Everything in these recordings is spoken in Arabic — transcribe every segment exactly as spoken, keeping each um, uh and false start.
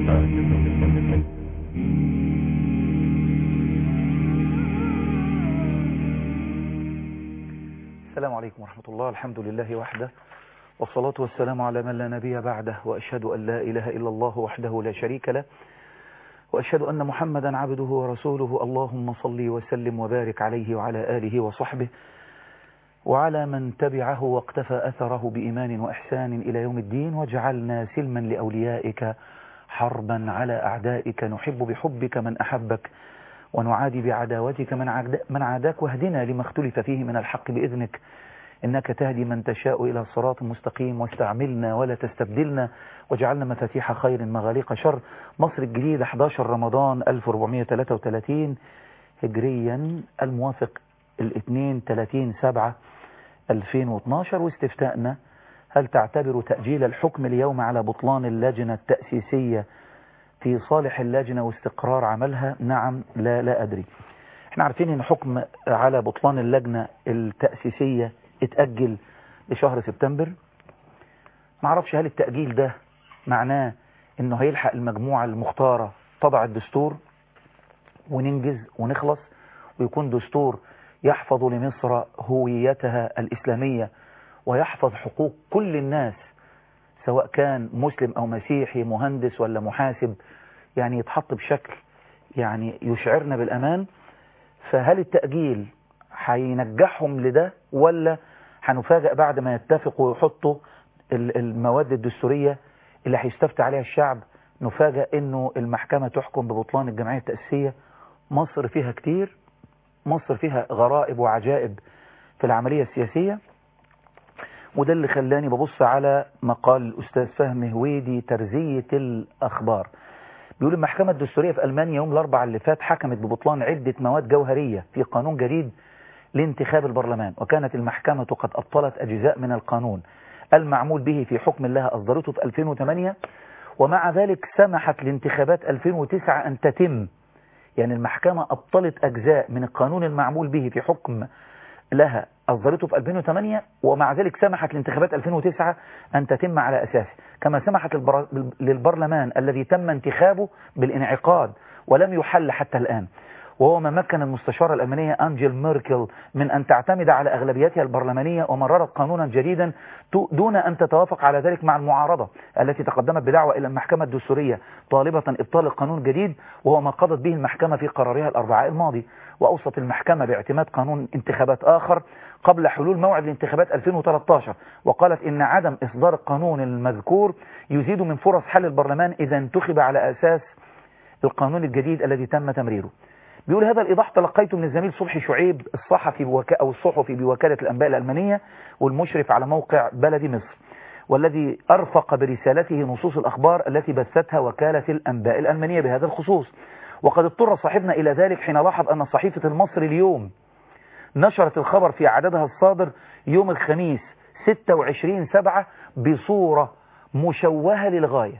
السلام عليكم ورحمة الله. الحمد لله وحده، والصلاة والسلام على من لا نبي بعده، وأشهد أن لا إله إلا الله وحده لا شريك له، وأشهد أن محمدا عبده ورسوله. اللهم صل وسلم وبارك عليه وعلى آله وصحبه وعلى من تبعه واقتفى أثره بإيمان وإحسان إلى يوم الدين. واجعلنا سلما لأوليائك حربا على أعدائك، نحب بحبك من أحبك ونعادي بعداوتك من عاداك، واهدنا لما اختلف فيه من الحق بإذنك، إنك تهدي من تشاء إلى صراط مستقيم. واستعملنا ولا تستبدلنا، واجعلنا مفاتيح خير مغاليق شر. مصر الجديدة أحد عشر رمضان ألف وأربعمائة وثلاثة وثلاثين هجريا، الموافق الاثنين ثلاثين سبعة ألفين واثناشر. واستفتاءنا: هل تعتبر تأجيل الحكم اليوم على بطلان اللجنة التأسيسية في صالح اللجنة واستقرار عملها؟ نعم، لا، لا أدري. احنا عارفين ان حكم على بطلان اللجنة التأسيسية اتأجل لشهر سبتمبر. ما اعرفش هل التأجيل ده معناه انه هيلحق المجموعة المختارة تضع الدستور وننجز ونخلص، ويكون دستور يحفظ لمصر هويتها الإسلامية ويحفظ حقوق كل الناس، سواء كان مسلم أو مسيحي، مهندس ولا محاسب، يعني يتحط بشكل يعني يشعرنا بالأمان. فهل التأجيل هينجحهم لده، ولا هنفاجأ بعد ما يتفقوا ويحطوا المواد الدستورية اللي هيستفتى عليها الشعب، نفاجأ انه المحكمة تحكم ببطلان الجمعية التأسيسية؟ مصر فيها كتير، مصر فيها غرائب وعجائب في العملية السياسية. وده اللي خلاني ببص على مقال الأستاذ فهمي هويدي ترزية الأخبار. بيقول المحكمة الدستورية في ألمانيا يوم الأربعاء اللي فات حكمت ببطلان عدة مواد جوهرية في قانون جديد لانتخاب البرلمان، وكانت المحكمة قد أبطلت أجزاء من القانون المعمول به في حكم لها أصدرته في ألفين وثمانية، ومع ذلك سمحت لانتخابات ألفين وتسعة أن تتم. يعني المحكمة أبطلت أجزاء من القانون المعمول به في حكم لها أصدرته في ألفين وثمانية، ومع ذلك سمحت لانتخابات ألفين وتسعة أن تتم على أساسه، كما سمحت للبرلمان الذي تم انتخابه بالانعقاد ولم يحل حتى الآن، وهو ما مكن المستشارة الألمانية أنجيل ميركل من أن تعتمد على أغلبيتها البرلمانية، ومررت قانونا جديدا دون أن تتوافق على ذلك مع المعارضة التي تقدمت بدعوى إلى المحكمة الدستورية طالبة إبطال القانون الجديد، وهو ما قضت به المحكمة في قرارها الأربعاء الماضي. وأوصت المحكمة باعتماد قانون انتخابات آخر قبل حلول موعد الانتخابات ألفين وثلاثة عشر، وقالت إن عدم إصدار القانون المذكور يزيد من فرص حل البرلمان إذا انتخب على أساس القانون الجديد الذي تم تمريره. بيقول هذا الإيضاح تلقيته من الزميل صبحي شعيب الصحفي بوك... أو الصحفي بوكالة الأنباء الألمانية والمشرف على موقع بلد مصر، والذي أرفق برسالته نصوص الأخبار التي بثتها وكالة الأنباء الألمانية بهذا الخصوص. وقد اضطر صاحبنا إلى ذلك حين لاحظ أن صحيفة المصري اليوم نشرت الخبر في عددها الصادر يوم الخميس ستة وعشرين سبعة بصورة مشوهة للغاية.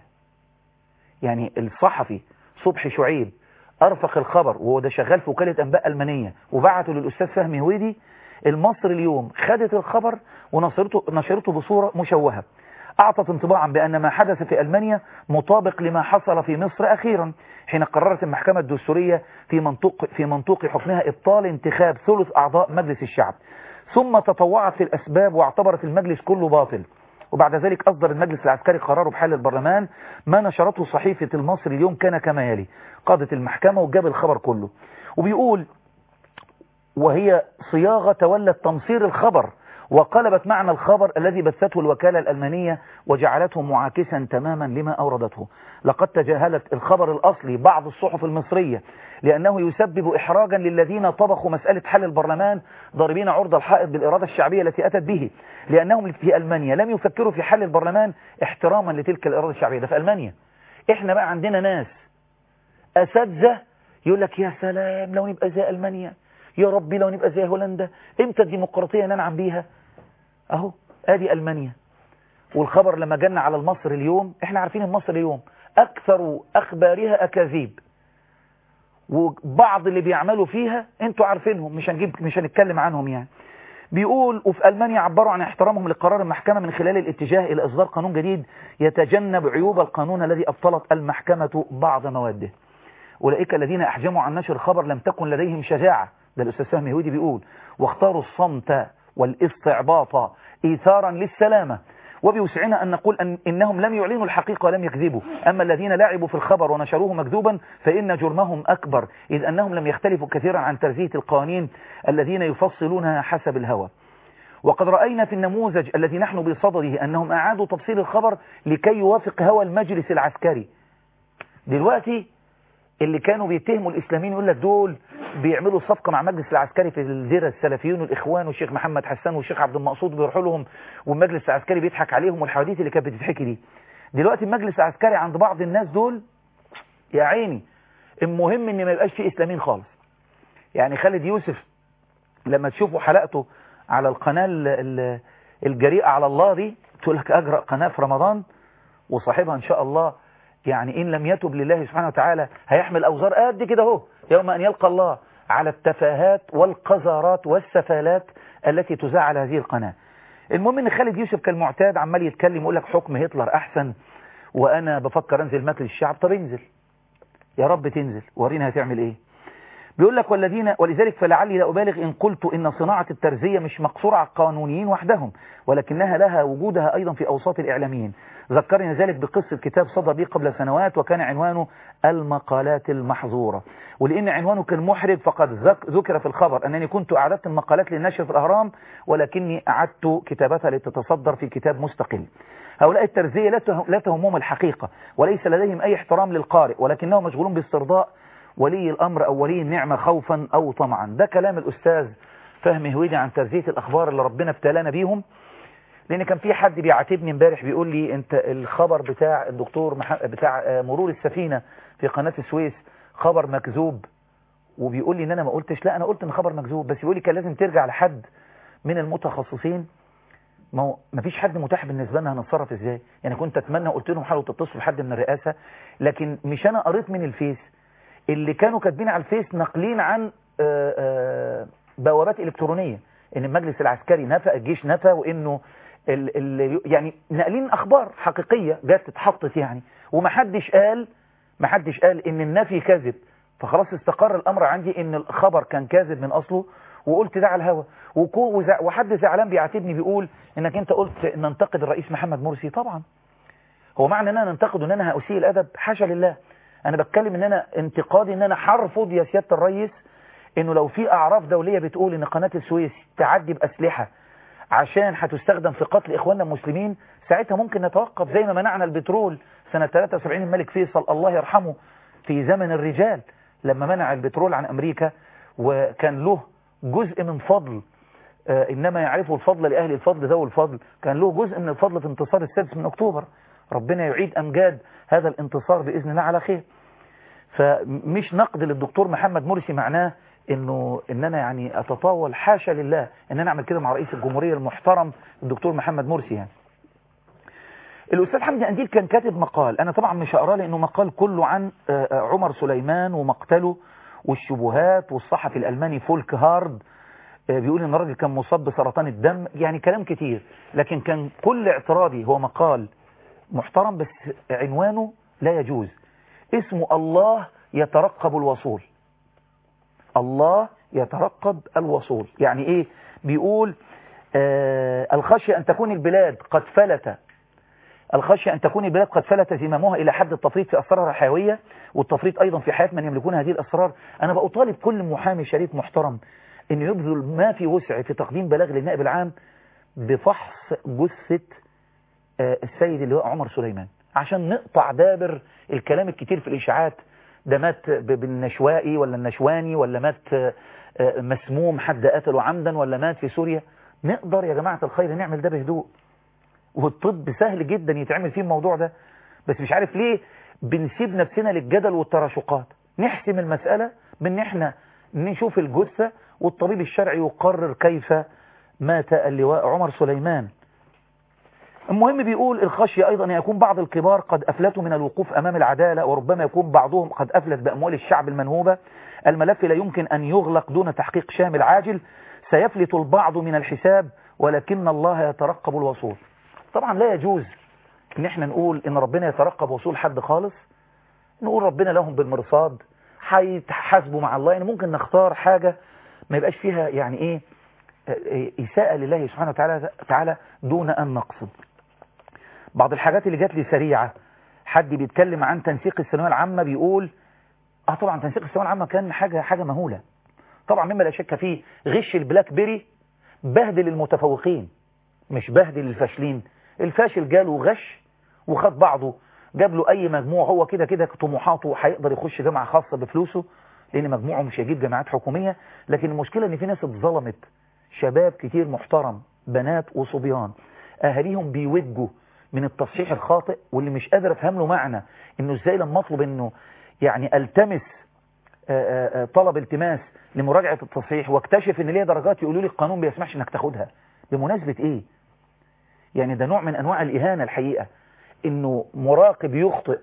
يعني الصحفي صبحي شعيب أرفق الخبر، وهو ده شغال في وكالة أنباء ألمانية، وبعته للأستاذ فهمي هويدي. المصري اليوم خدت الخبر ونشرته نشرته بصورة مشوهة، أعطت انطباعا بأن ما حدث في ألمانيا مطابق لما حصل في مصر أخيرا، حين قررت المحكمة الدستورية في منطوق في منطوق حكمها إبطال انتخاب ثلث أعضاء مجلس الشعب، ثم تطوعت في الأسباب واعتبرت المجلس كله باطل. وبعد ذلك أصدر المجلس العسكري قراره بحل البرلمان. ما نشرته صحيفة المصري اليوم كان كما يلي: قادت المحكمة وجاب الخبر كله، وبيقول وهي صياغة تولت تمصير الخبر وقلبت معنى الخبر الذي بثته الوكالة الألمانية وجعلته معاكسا تماما لما أوردته. لقد تجاهلت الخبر الأصلي بعض الصحف المصرية لأنه يسبب إحراجا للذين طبخوا مسألة حل البرلمان، ضاربين عرض الحائط بالإرادة الشعبية التي أتت به، لأنهم في ألمانيا لم يفكروا في حل البرلمان احتراما لتلك الإرادة الشعبية. ده في ألمانيا. إحنا بقى عندنا ناس أساتذة يقول لك يا سلام لو نبقى زي ألمانيا، يا ربي لو نبقى زي هولندا، امتى الديمقراطية ننعم بيها؟ اهو ادي ألمانيا. والخبر لما جن على المصري اليوم، احنا عارفين المصري اليوم اكثر اخبارها اكاذيب، وبعض اللي بيعملوا فيها انتوا عارفينهم، مش هنجيب مش هنتكلم عنهم يعني. بيقول وفي ألمانيا عبروا عن احترامهم لقرار المحكمة من خلال الاتجاه إلى إصدار قانون جديد يتجنب عيوب القانون الذي أبطلت المحكمة بعض مواده. أولئك الذين أحجموا عن نشر الخبر لم تكن لديهم شجاعة، ده الأستاذ فهمي هودي بيقول، واختاروا الصمت والاستعباط إيثارا للسلامة، وبيوسعنا أن نقول أن إنهم لم يعلنوا الحقيقة ولم يكذبوا، أما الذين لعبوا في الخبر ونشروه مكذوبا فإن جرمهم أكبر، إذ أنهم لم يختلفوا كثيرا عن ترزية القوانين الذين يفصلونها حسب الهوى. وقد رأينا في النموذج الذي نحن بصدده أنهم أعادوا تفصيل الخبر لكي يوافق هوى المجلس العسكري. دلوقتي اللي كانوا بيتهموا الإسلاميين يقول لك دول بيعملوا صفقة مع مجلس العسكري في الديرة، السلفيون والإخوان والشيخ محمد حسان والشيخ عبد المقصود بيروحوا لهم والمجلس العسكري بيضحك عليهم، والحواديت اللي كانت بتتحكي دي. دلوقتي المجلس العسكري عند بعض الناس دول يا عيني المهم ان ما يبقاش فيه إسلاميين خالص. يعني خالد يوسف لما تشوفوا حلقته على القناة الجريئة على الله دي، تقول لك أجرأ قناة في رمضان، وصاحبها إن شاء الله يعني إن لم يتب لله سبحانه وتعالى هيحمل أوزار قد كده اهو يوم أن يلقى الله على التفاهات والقذارات والسفالات التي تذاع على هذه القناة. المهم إن خالد يوسف كالمعتاد عمال يتكلم يقول لك حكم هتلر أحسن، وأنا بفكر أنزل مجلس الشعب. طب انزل يا رب تنزل ورينا هتعمل إيه. بيقول لك والذين ولذلك فلعلي لا أبالغ إن قلت إن صناعة الترزية مش مقصورة على القانونيين وحدهم، ولكنها لها وجودها أيضا في أوساط الإعلاميين. ذكرني ذلك بقصة كتاب صدر به قبل سنوات وكان عنوانه المقالات المحظورة، ولأن عنوانه كان محرج فقد ذكر في الخبر أنني كنت أعددت المقالات للنشر في الأهرام، ولكني أعدت كتابتها لتتصدر في كتاب مستقل. هؤلاء الترزية لا تهمهم الحقيقة وليس لديهم أي احترام للقارئ، ولكنهم مشغولون باسترضاء ولي الأمر أو ولي النعمة خوفا أو طمعا. ده كلام الأستاذ فهمي هويدي عن ترزية الأخبار اللي ربنا ابتلانا بيهم. لأن كان في حد بيعاتبني امبارح بيقول لي أنت الخبر بتاع الدكتور بتاع مرور السفينة في قناة السويس خبر مكذوب، وبيقول لي إن أنا ما قلتش. لا أنا قلت إن خبر مكذوب، بس بيقول لي كان لازم ترجع لحد من المتخصصين. ما ما فيش حد متاح بالنسبة لنا هنتصرف إزاي. يعني كنت أتمنى قلت لهم حاولوا تتصلوا بحد من الرئاسة، لكن مش أنا قريت من الفيس اللي كانوا كاتبين على الفيس نقلين عن بوابات إلكترونية إن المجلس العسكري نفى، الجيش نفى، وإنه ال ال يعني نقلين أخبار حقيقية جات اتحطت يعني، ومحدش قال محدش قال إن النفي كذب. فخلاص استقر الأمر عندي إن الخبر كان كاذب من أصله، وقلت ده على الهوا. وحد زعلان بيعاتبني بيقول إنك أنت قلت ننتقد الرئيس محمد مرسي. طبعا هو معنى أن أنا ننتقد أن أنا هأسيء الأدب؟ حاشا لله. أنا بتكلم إن أنا انتقادي إن أنا حرفض يا سيادة الرئيس إنه لو في أعراف دولية بتقول إن قناة السويس تعدي بأسلحة عشان هتستخدم في قتل إخواننا المسلمين، ساعتها ممكن نتوقف زي ما منعنا البترول سنة ثلاثة وسبعين الملك فيصل الله يرحمه في زمن الرجال لما منع البترول عن أمريكا، وكان له جزء من فضل آه إنما يعرفه الفضل لأهل الفضل ذو الفضل، كان له جزء من الفضل في انتصار السادس من أكتوبر. ربنا يعيد أمجاد هذا الانتصار بإذن الله على خير. فمش نقد للدكتور محمد مرسي معناه انه ان انا يعني اتطاول، حاشا لله ان انا اعمل كده مع رئيس الجمهورية المحترم الدكتور محمد مرسي. يعني الاستاذ حمدي قنديل كان كاتب مقال، انا طبعا مش هقراه لانه مقال كله عن عمر سليمان ومقتله والشبهات، والصحفي الالماني فولك هارد بيقول ان الراجل كان مصاب بسرطان الدم، يعني كلام كتير. لكن كان كل اعتراضي هو مقال محترم بس عنوانه لا يجوز، اسمه الله يترقب الوصول. الله يترقب الوصول يعني ايه؟ بيقول آه الخشية ان تكون البلاد قد فلت الخشية ان تكون البلاد قد فلت زمامها الى حد التفريط في اسرارها الحيوية، والتفريط ايضا في حياة من يملكون هذه الاسرار. انا بطالب كل محامي شريف محترم انه يبذل ما في وسعه في تقديم بلاغ للنائب العام بفحص جثة آه السيد اللواء عمر سليمان، عشان نقطع دابر الكلام الكتير في الاشاعات، ده مات بالنشوائي ولا النشواني، ولا مات مسموم حد قتله عمدا، ولا مات في سوريا. نقدر يا جماعة الخير نعمل ده بهدوء، والطب سهل جدا يتعمل فيه الموضوع ده، بس مش عارف ليه بنسيب نفسنا للجدل والتراشقات. نحسم المسألة بان احنا نشوف الجثة والطبيب الشرعي يقرر كيف مات اللواء عمر سليمان. المهم بيقول الخشية أيضا يكون بعض الكبار قد أفلتوا من الوقوف أمام العدالة، وربما يكون بعضهم قد أفلت بأموال الشعب المنهوبة. الملف لا يمكن أن يغلق دون تحقيق شامل عاجل، سيفلت البعض من الحساب ولكن الله يترقب الوصول. طبعا لا يجوز ان احنا نقول ان ربنا يترقب وصول حد خالص، نقول ربنا لهم بالمرصاد هيتحاسبوا مع الله. يعني ممكن نختار حاجة ما يبقاش فيها يعني ايه إساءة لله سبحانه وتعالى تعالى دون أن نقصد. بعض الحاجات اللي جات لي سريعة، حد بيتكلم عن تنسيق الثانويه العامة بيقول اه طبعا تنسيق الثانويه العامة كان حاجة حاجة مهولة طبعا، مما لا شك فيه. غش البلاك بيري بهدل المتفوقين مش بهدل الفاشلين. الفاشل جاله غش وخد بعضه جاب له اي مجموع، هو كده كده طموحاته هيقدر يخش جامعة خاصة بفلوسه لان مجموعه مش هيجيب جامعات حكومية. لكن المشكلة ان في ناس اتظلمت، شباب كتير محترم، بنات وصبيان، اهاليهم بيوجوا من التصحيح الخاطئ، واللي مش قادر افهم له معنى انه ازاي لما اطلب انه يعني التمس آآ آآ طلب التماس لمراجعة التصحيح واكتشف ان ليه درجات يقولوا لي القانون بيسمحش انك تاخدها. بمناسبة ايه؟ يعني ده نوع من انواع الاهانة الحقيقة، انه مراقب يخطئ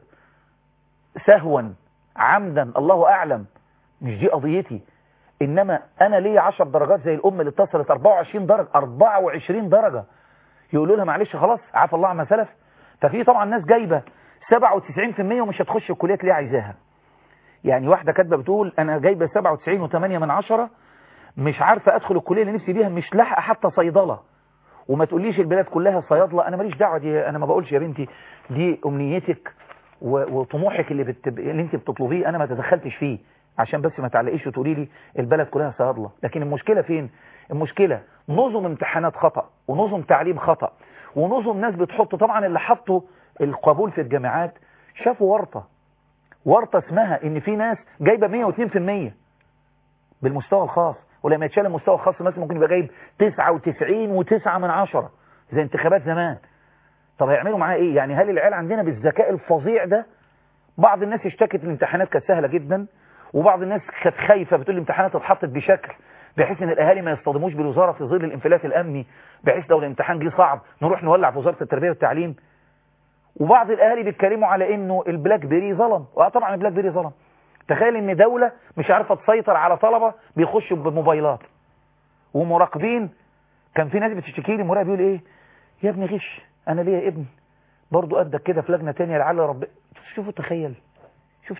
سهوا عمدا الله اعلم، مش دي قضيتي. انما انا ليه عشر درجات زي الام اللي اتصلت أربعة وعشرين درجة أربعة وعشرين درجة يقولوا لها معلش خلاص عفى الله عما سلف. ففي طبعا ناس جايبة سبعة وتسعين في المية ومش هتخش الكليات اللي عايزاها. يعني واحدة كاتبة بتقول انا جايبة سبعة وتسعين وثمانية من عشرة مش عارفة ادخل الكلية اللي نفسي بيها، مش لاحقة حتى صيدلة. وما تقوليش البلاد كلها صيادلة، انا ماليش دعوة دي، انا ما بقولش يا بنتي دي امنيتك وطموحك اللي, بتب... اللي انت بتطلبيه، انا ما تدخلتش فيه عشان بس ما تعلقيش وتقولي لي البلد كلها صيادلة. لكن المشكلة فين؟ المشكلة نظم امتحانات خطأ، ونظم تعليم خطأ، ونظم ناس بتحط. طبعا اللي حطوا القبول في الجامعات شافوا ورطة ورطة اسمها ان في ناس جايبة مية واثنين في المية بالمستوى الخاص، ولما يتشال المستوى الخاص مثلا ممكن يبقى جايب تسعة وتسعين وتسعة من عشرة زي انتخابات زمان. طب هيعملوا معاه ايه؟ يعني هل العيال عندنا بالذكاء الفظيع ده؟ بعض الناس اشتكت الامتحانات كانت سهلة جدا، وبعض الناس كانت خايفة بتقول الامتحانات اتحطت بشكل بحيث ان الاهالي ما يصطدموش بالوزارة في ظل الانفلات الامني، بحيث لو الامتحان جه صعب نروح نولع في وزارة التربية والتعليم. وبعض الاهالي بيتكلموا على انه البلاك بيري ظلم، وطبعا البلاك بيري ظلم. تخيل ان دولة مش عارفة تسيطر على طلبة بيخشوا بموبايلات ومراقبين. كان في ناس بتشتكي لي مراقب يقول ايه يا ابني غش، انا ليا ابن برضو قدك كده في لجنة تانية لعل رب. شوفوا تخيل شوف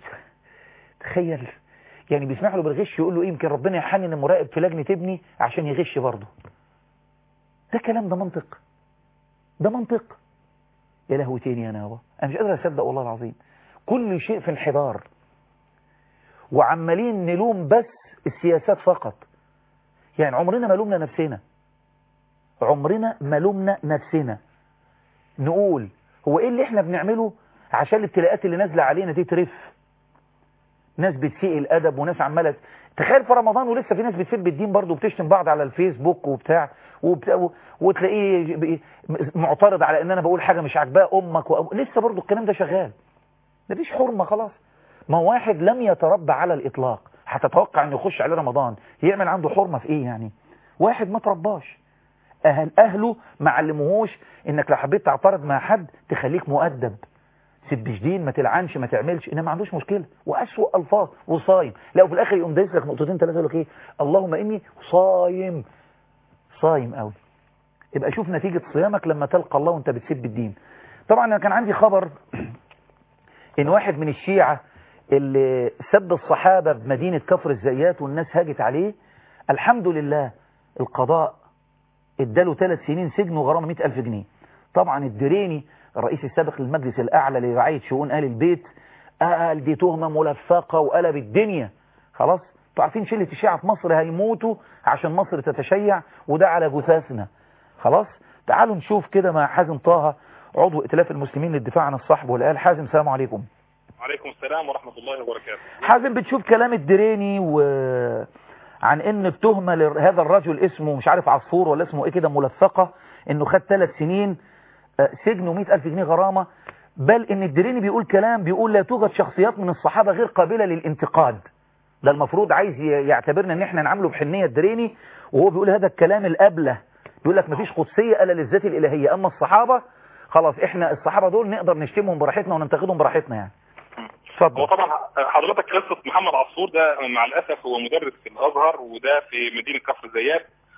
تخيل يعني بيسمح له بالغش، يقول له ايه يمكن ربنا يحنن المراقب في لجنة ابني عشان يغش برضه. ده كلام، ده منطق، ده منطق يا لهوتين يا نابا. انا مش قادر اصدق والله العظيم، كل شيء في انحدار وعمالين نلوم بس السياسات فقط. يعني عمرنا ما لومنا نفسنا، عمرنا ما لومنا نفسنا نقول هو ايه اللي احنا بنعمله عشان الابتلاءات اللي نازله علينا دي ترف. ناس بتسيء الادب وناس عماله، تخيل في رمضان ولسه في ناس بتسب الدين برضه وبتشتم بعض على الفيسبوك وبتاع, وبتاع وتلاقيه معترض على ان انا بقول حاجه مش عاجباه امك وأب... لسه برضه الكلام ده شغال. مفيش حرمه خلاص. ما واحد لم يتربى على الاطلاق هتتوقع انه يخش عليه رمضان يعمل عنده حرمه في ايه؟ يعني واحد ما ترباش، اهل اهله ما علموهوش انك لو حبيت تعترض مع حد تخليك مؤدب، سب شديد، ما تلعنش، ما تعملش، انما ما عندوش مشكله. واسوء الفاظ وصايم، لا وفي الاخر يقوم دايس لك نقطتين ثلاثه يقول لك ايه اللهم اني صايم صايم قوي. يبقى شوف نتيجه صيامك لما تلقى الله وانت بتسب الدين. طبعا انا كان عندي خبر ان واحد من الشيعة اللي سب الصحابه بمدينه كفر الزيات والناس هاجت عليه، الحمد لله القضاء اداله ثلاث سنين سجن وغرامه مئة ألف جنيه. طبعا الدريني الرئيس السابق للمجلس الأعلى لرعاية شؤون آل البيت قال دي تهمة ملفقة وقلب الدنيا. خلاص انتوا عارفين شلة الشيعة في مصر هيموتوا عشان مصر تتشيع، وده على جثثنا. خلاص تعالوا نشوف كده مع حازم طه عضو ائتلاف المسلمين للدفاع عن الصحب والآل. حازم السلام عليكم. وعليكم السلام ورحمة الله وبركاته. حازم بتشوف كلام الدريني و عن ان التهمة لهذا الرجل اسمه مش عارف عصفور ولا اسمه ايه كده ملفقة، انه خد ثلاث سنين سجن ومئة ألف جنيه غرامة، بل ان الدريني بيقول كلام بيقول لا توجد شخصيات من الصحابة غير قابلة للانتقاد. ده المفروض عايز يعتبرنا ان احنا نعمله بحنية الدريني، وهو بيقول هذا الكلام الأبله، بيقول لك مفيش قدسية الا للذات الالهية، اما الصحابة خلاص احنا الصحابة دول نقدر نشتمهم براحتنا وننتقدهم براحتنا. يعني اتفضل. هو طبعا حضرتك قصة محمد عصفور ده مع الأسف هو مدرس في الأزهر وده في مدينة كفر الزيات،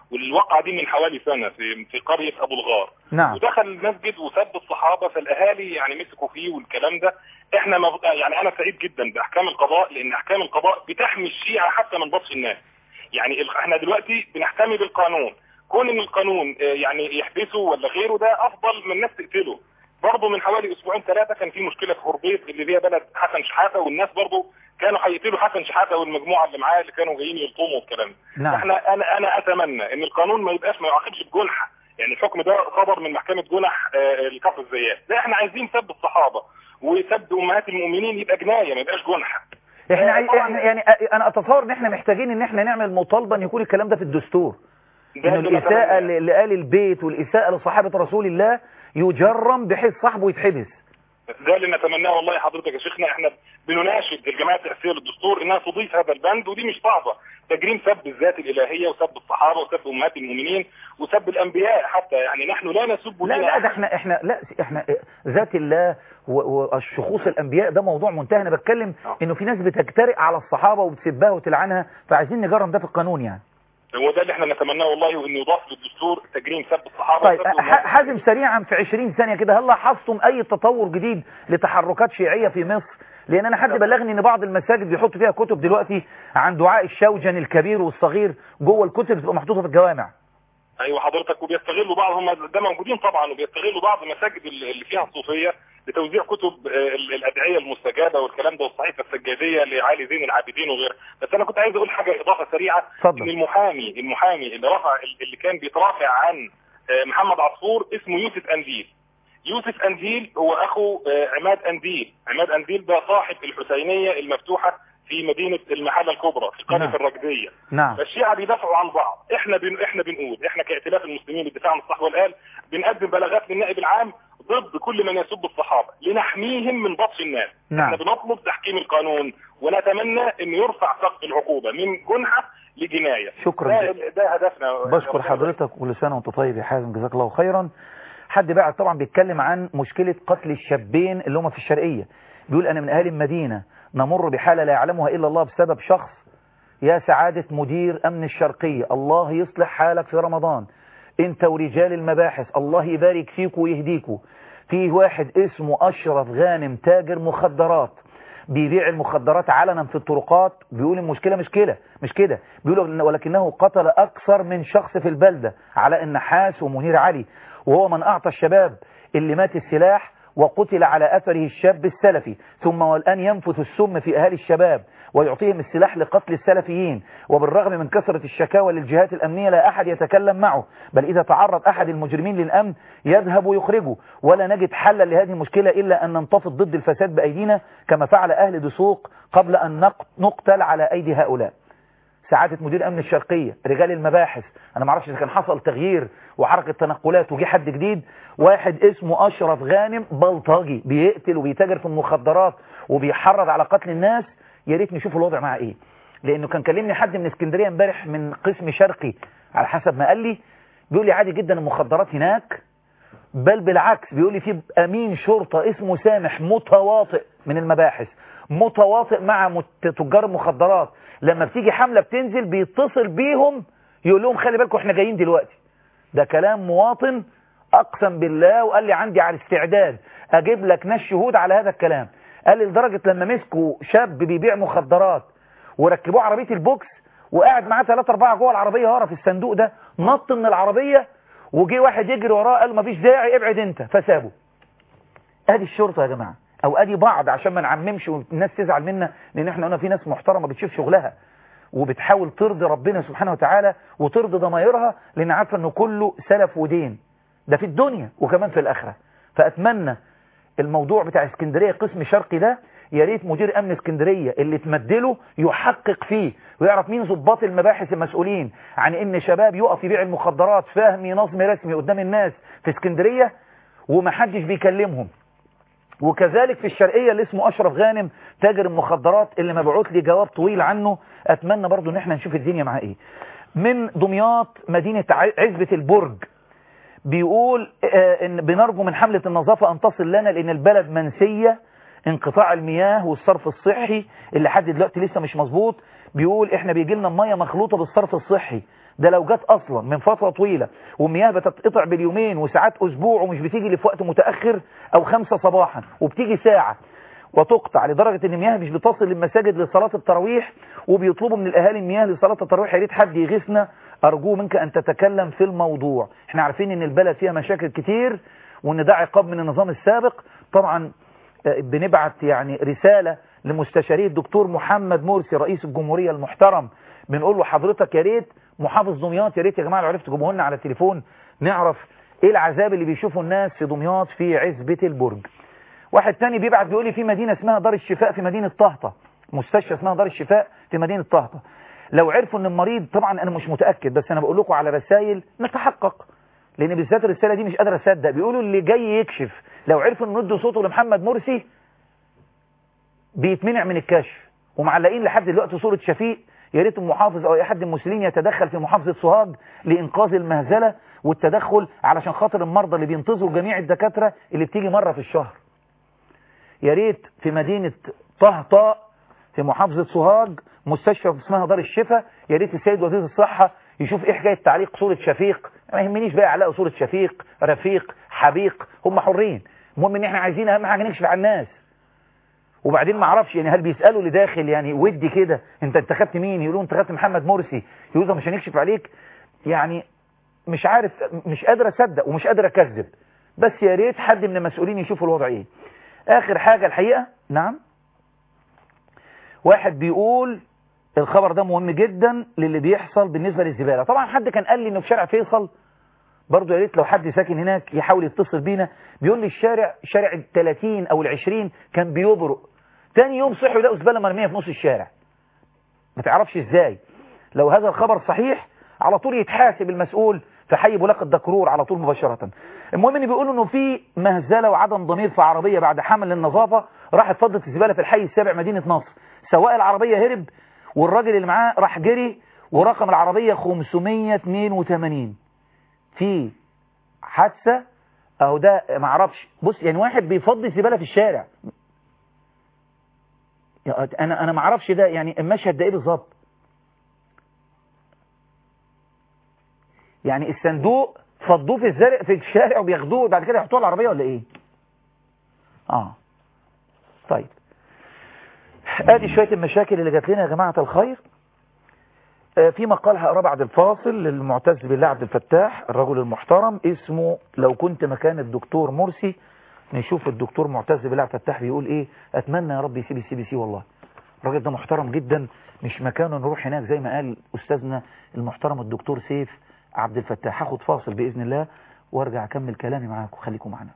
والواقعه دي من حوالي سنه في في قريه ابو الغار. نعم. ودخل المسجد وسب الصحابه، فالاهالي يعني مسكوا فيه والكلام ده. احنا مغ... يعني انا سعيد جدا باحكام القضاء، لان احكام القضاء بتحمي الشيعه حتى من بطش الناس. يعني احنا دلوقتي بنحتمي بالقانون، كون ان القانون يعني يحبسه ولا غيره ده افضل من الناس تقتله. برضه من حوالي اسبوعين ثلاثه كان في مشكله في هربيط اللي هي بلد حسن شحاته، والناس برضه كانوا هيقتلوا حسن شحاته والمجموعه اللي معاه اللي كانوا جايين يلطموا والكلام ده. نعم. احنا انا انا اتمنى ان القانون ما يبقاش ما يعاقبش بجنحه، يعني الحكم ده صدر من محكمه جنح الكفر الزيات. لا احنا عايزين سب الصحابه وسب امهات المؤمنين يبقى جنايه ما يبقاش جنحه. احنا عاي... احنا يعني انا اتصور ان احنا محتاجين ان احنا نعمل مطالبه ان يكون الكلام ده في الدستور، ان الاساءه لآل البيت والاساءه لصحابه رسول الله يجرم بحيث صاحبه يتحبس. ده اللي نتمناه والله حضرتك يا شيخنا. احنا بنناشد الجماعه التاسيسيه للدستور انها تضيف هذا البند، ودي مش صعبه، تجريم سب الذات الالهيه وسب الصحابه وسب امهات المؤمنين وسب الانبياء حتى. يعني نحن لا نسب لا لا ده احنا احنا لا احنا ذات الله والشخوص الانبياء ده موضوع منتهي. انا بتكلم أوه. انه في ناس بتجترئ على الصحابه وبتسبها وتلعنها، فعايزين نجرم ده في القانون. يعني هو ده اللي احنا نتمناه والله، وانه يضاف للدستور تجريم سب الصحابه. طيب حازم سريعا في عشرين ثانيه كده، هل لاحظتم اي تطور جديد لتحركات شيعيه في مصر؟ لان انا حد بلغني ان بعض المساجد بيحطوا فيها كتب دلوقتي عن دعاء الشوجن الكبير والصغير جوه الكتب بتبقى محطوطه في الجوامع. ايوه حضرتك، وبيستغلوا بعض هم ده موجودين طبعا، وبيستغلوا بعض المساجد اللي فيها الصوفيه لتوزيع كتب الادعيه المستجابه والكلام ده والصحيفه السجاديه لعلي زين العابدين وغيره. بس انا كنت عايز اقول حاجه اضافه سريعه. فضل. ان المحامي المحامي اللي رفع اللي كان بيترافع عن محمد عصفور اسمه يوسف انديل. يوسف انديل هو اخو عماد انديل. عماد انديل ده صاحب الحسينيه المفتوحه في مدينه المحله الكبرى في قريه نعم. الركديه. نعم. فالشيعه بيدافعوا عن بعض. احنا بن... احنا بنقول احنا كائتلاف المسلمين للدفاع عن الصح والآل بنقدم بلاغات للنائب العام ضد كل من يسب الصحابه لنحميهم من بطش الناس. نعم. احنا بنطلب تحكيم القانون ونتمنى ان يرفع سقف العقوبه من جنحه لجنايه. شكرا. ده, ده هدفنا. بشكر حضرتك كل سنه وانت طيب يا حازم، جزاك الله خيرا. حد بقى طبعا بيتكلم عن مشكله قتل الشابين اللي هم في الشرقيه، بيقول انا من اهالي المدينه نمر بحاله لا يعلمها الا الله بسبب شخص. يا سعاده مدير امن الشرقيه، الله يصلح حالك في رمضان انت ورجال المباحث، الله يبارك فيكم ويهديكم. في واحد اسمه اشرف غانم تاجر مخدرات بيبيع المخدرات علنا في الطرقات، بيقول المشكله مش كده مش كده بيقول ولكنه قتل اكثر من شخص في البلده، علاء النحاس ومنير علي، وهو من اعطى الشباب اللي مات السلاح وقتل على اثره الشاب السلفي، ثم والان ينفث السم في اهالي الشباب ويعطيهم السلاح لقتل السلفيين. وبالرغم من كثرة الشكاوى للجهات الأمنية لا أحد يتكلم معه، بل إذا تعرض أحد المجرمين للأمن يذهب ويخرجه، ولا نجد حلا لهذه المشكلة إلا أن ننتفض ضد الفساد بأيدينا كما فعل أهل دسوق قبل أن نقتل على أيدي هؤلاء. سعادة مدير أمن الشرقية، رجال المباحث، أنا ما اعرفش إذا كان حصل تغيير وحركة تنقلات وجي حد جديد، واحد اسمه أشرف غانم بلطجي بيقتل وبيتاجر في المخدرات وبيحرض على قتل الناس. يا ريت نشوف الوضع معاه ايه، لانه كان كلمني حد من اسكندريه امبارح من قسم شرقي على حسب ما قال لي، بيقول لي عادي جدا المخدرات هناك، بل بالعكس بيقول لي في امين شرطه اسمه سامح متواطئ من المباحث، متواطئ مع تجار المخدرات، لما بتيجي حمله بتنزل بيتصل بيهم يقول لهم خلي بالكم احنا جايين دلوقتي. ده كلام مواطن اقسم بالله، وقال لي عندي على الاستعداد اجيب لك ناس شهود على هذا الكلام. قال لي لدرجة لما مسكوا شاب بيبيع مخدرات وركبوه عربية البوكس وقاعد معاه ثلاثة أربعة جوه العربية ورا في الصندوق ده، نط من العربية وجي واحد يجري وراه قال مفيش داعي ابعد انت، فسابه. ادي الشرطة يا جماعة، او ادي بعض عشان ما نعممش والناس تزعل منا، لان احنا قلنا في ناس محترمة بتشوف شغلها وبتحاول ترضي ربنا سبحانه وتعالى وترضي ضمايرها، لان عارفة انه كله سلف ودين، ده في الدنيا وكمان في الاخرة. فاتمنى الموضوع بتاع اسكندرية قسم شرقي ده يا ريت مدير امن اسكندرية اللي تمدله يحقق فيه ويعرف مين ضباط المباحث المسؤولين عن ان شباب يقف يبيع المخدرات فهمي نظمي رسمي قدام الناس في اسكندرية ومحدش بيكلمهم. وكذلك في الشرقية اللي اسمه اشرف غانم تاجر المخدرات اللي مبعوث لي جواب طويل عنه، اتمنى برضو ان احنا نشوف الدنيا معاه ايه. من دمياط مدينة عزبة البرج بيقول ان بنرجو من حملة النظافة ان تصل لنا لان البلد منسية، انقطاع المياه والصرف الصحي اللي حد دلوقتي لسه مش مظبوط، بيقول احنا بيجي لنا ميه مخلوطه بالصرف الصحي، ده لو جت اصلا من فتره طويله والمياه بتتقطع باليومين وساعات اسبوع ومش بتيجي اللي في وقت متاخر او خمسة صباحا وبتيجي ساعه وتقطع لدرجه ان المياه مش بتصل للمساجد لصلاه التراويح وبيطلبوا من الاهالي المياه لصلاه التراويح، يا ريت حد يغيثنا، ارجوه منك ان تتكلم في الموضوع. احنا عارفين ان البلد فيها مشاكل كتير وان ده عقاب من النظام السابق. طبعا بنبعت يعني رساله لمستشاري الدكتور محمد مرسي رئيس الجمهوريه المحترم، بنقول له حضرتك يا ريت محافظ دمياط، يا ريت يا جماعه لو عرفتوا تجيبوه لنا على التليفون نعرف ايه العذاب اللي بيشوفوا الناس في دمياط في عزبه البرج. واحد تاني بيبعت بيقول لي في مدينه اسمها دار الشفاء في مدينه طهطا، مستشفى اسمها دار الشفاء في مدينه طهطا، لو عرفوا ان المريض، طبعا انا مش متاكد بس انا بقول لكم على رسائل نتحقق، لان بالذات الرساله دي مش قادر اصدق، بيقولوا اللي جاي يكشف لو عرفوا ان ندوا صوته لمحمد مرسي بيتمنع من الكشف، ومعلقين لحد دلوقتي صوره شفيق. يا ريت المحافظ او اي حد من المسؤولين يتدخل في محافظه سوهاج لانقاذ المهزله والتدخل علشان خاطر المرضى اللي بينتظروا جميع الدكاتره اللي بتيجي مره في الشهر. يا ريت في مدينه طهطا في محافظه سوهاج مستشفى اسمها دار الشفاء، يا ريت السيد وزير الصحه يشوف ايه حكايه تعليق صوره شفيق، ما يهمنيش بقى يعلقوا صوره شفيق رفيق حبيق، هم حرين، المهم ان احنا عايزين اهم حاجه نكشف على الناس. وبعدين ما اعرفش يعني هل بيسالوا اللي داخل يعني ودي كده انت انتخبت مين، يقولوا انتخبت محمد مرسي، يقولوا مش هنكشف عليك، يعني مش عارف، مش قادر اصدق ومش قادر اكذب، بس يا ريت حد من المسؤولين يشوفوا الوضع ايه. اخر حاجه الحقيقه، نعم، واحد بيقول الخبر ده مهم جدا للي بيحصل بالنسبه للزباله. طبعا حد كان قال لي انه في شارع فيصل برضه، يا ريت لو حد ساكن هناك يحاول يتصل بينا، بيقول لي الشارع شارع ال ثلاثين او ال عشرين كان بيبرق، تاني يوم صحوا يلاقوا زباله مرميه في نص الشارع، ما تعرفش ازاي. لو هذا الخبر صحيح على طول يتحاسب المسؤول في حي بولاق الدكرور على طول مباشره. المهم ان بيقولوا انه في مهزله وعدم ضمير في عربيه بعد حمل للنظافه راحت فضت الزباله في الحي السابع مدينه نصر، سواق العربيه هرب والراجل اللي معاه راح جري ورقم العربيه خمسمية واتنين وتمانين. في حادثه اهو، ده ما اعرفش، بص يعني واحد بيفضي الزباله في الشارع، انا انا ما اعرفش ده يعني المشهد ده ايه بالظبط. يعني الصندوق فضوه في الزرق في الشارع وبياخدوه وبعد كده يحطوه على العربيه ولا ايه؟ اه طيب، ادي شويه المشاكل اللي جات لنا يا جماعه الخير. آه في مقال هقراه بعد الفاصل للمعتز بالله عبد الفتاح الرجل المحترم، اسمه لو كنت مكان الدكتور مرسي. نشوف الدكتور معتز بالله عبد الفتاح بيقول ايه. اتمنى يا رب يسيب السي بي سي، والله الراجل ده محترم جدا، مش مكانه نروح هناك زي ما قال استاذنا المحترم الدكتور سيف عبد الفتاح. هاخد فاصل باذن الله وارجع اكمل كلامي معاكم، خليكم معنا.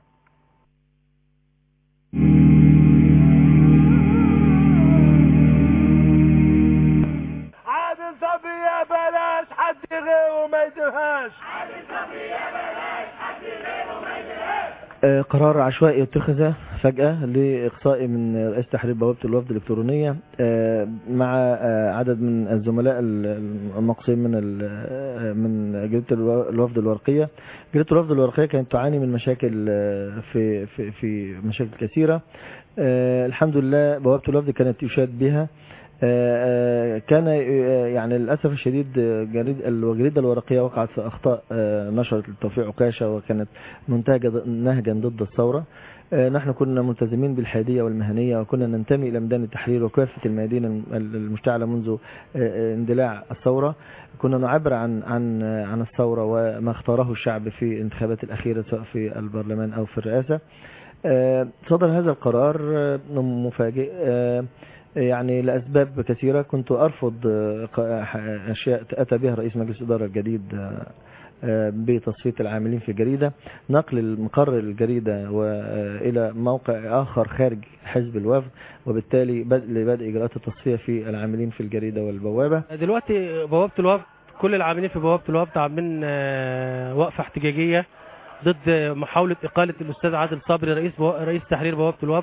عادل صبي بلاش حد غيره ما يديرهاش، عادل صبي بلاش حد غيره ما يديرهاش. قرار عشوائي اتخذ فجأة لإقصائي من رئيس تحرير بوابة الوفد الإلكترونية مع عدد من الزملاء المقصين من من جريدة الوفد الورقية. جريدة الوفد الورقية كانت تعاني من مشاكل في في في مشاكل كثيرة. الحمد لله بوابة الوفد كانت يشاد بها. كان يعني للأسف الشديد الجريدة الورقية وقعت في أخطاء نشرت توفيق عكاشة وكانت منتهجة نهجا ضد الثورة. نحن كنا ملتزمين بالحيادية والمهنية وكنا ننتمي إلى ميدان التحرير وكافة الميادين المشتعلة منذ اندلاع الثورة. كنا نعبر عن عن عن الثورة وما اختاره الشعب في الانتخابات الأخيرة سواء في البرلمان أو في الرئاسة. صدر هذا القرار مفاجئ يعني لأسباب كثيرة. كنت أرفض أشياء أتى بها رئيس مجلس الإدارة الجديد بتصفية العاملين في الجريدة، نقل مقر الجريدة وإلى موقع آخر خارج حزب الوفد، وبالتالي بدء بدء إجراءات التصفية في العاملين في الجريدة والبوابة. دلوقتي بوابة الوفد كل العاملين في بوابة الوفد عاملين وقفة احتجاجية ضد محاولة إقالة الأستاذ عادل صبري رئيس رئيس تحرير بوابة الوفد.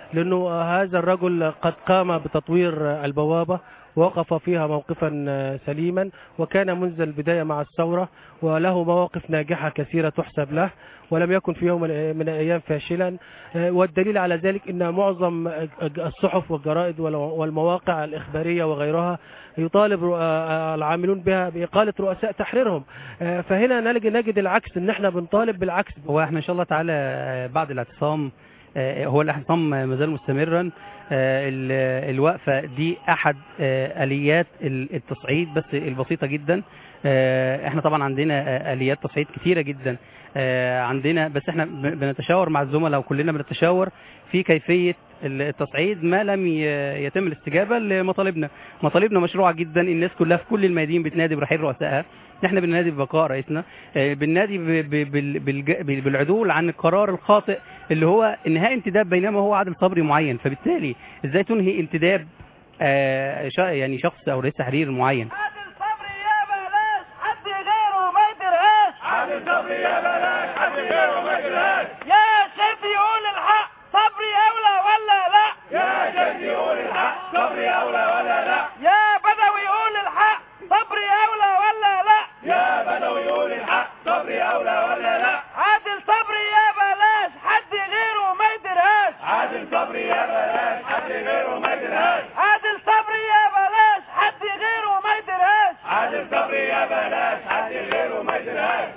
لأنه هذا الرجل قد قام بتطوير البوابة ووقف فيها موقفا سليما، وكان منذ البداية مع الثورة، وله مواقف ناجحة كثيرة تحسب له، ولم يكن في يوم من الأيام فاشلا. والدليل على ذلك أن معظم الصحف والجرائد والمواقع الإخبارية وغيرها يطالب العاملون بها بإقالة رؤساء تحريرهم. فهنا نجد العكس، ان احنا بنطالب بالعكس. هو احنا ان شاء الله تعالى بعد الاعتصام، هو الاعتصام مازال مستمرا، الوقفة دي احد اليات التصعيد بس البسيطة جدا. احنا طبعا عندنا اليات تصعيد كثيرة جدا عندنا، بس احنا بنتشاور مع الزملاء وكلنا بنتشاور في كيفية التصعيد ما لم يتم الاستجابة لمطالبنا. مطالبنا مشروعة جدا، الناس كلها في كل الميادين بتنادي برحيل رؤسائها، احنا بننادي ببقاء رئيسنا، بننادي بالعدول عن القرار الخاطئ اللي هو انهاء انتداب بينما هو عادل صبري معين. فبالتالي ازاي تنهي انتداب يعني شخص او رئيس تحرير معين؟ عادل صبري يا بلاش حد غيره ما يدرهاش. عادل صبري يا بلاش حد غيره ما يدرهاش. يا شد يقول الحق صبري اولى ولا لا؟ يا شد يقول الحق صبري اولى ولا لا؟ يا بدوي يقول الحق صبري اولى ولا لا؟ يا بدوي يقول الحق صبري اولى ولا لا؟ عادل صبري يا بلاش حد غيره ما يدرهاش. عادل صبري يا بلاش حد غيره ما يدرهاش. عادل صبري يا بلاش حد غيره ما يدرهاش. عادل صبري يا بلاش حد غيره ما يدرهاش.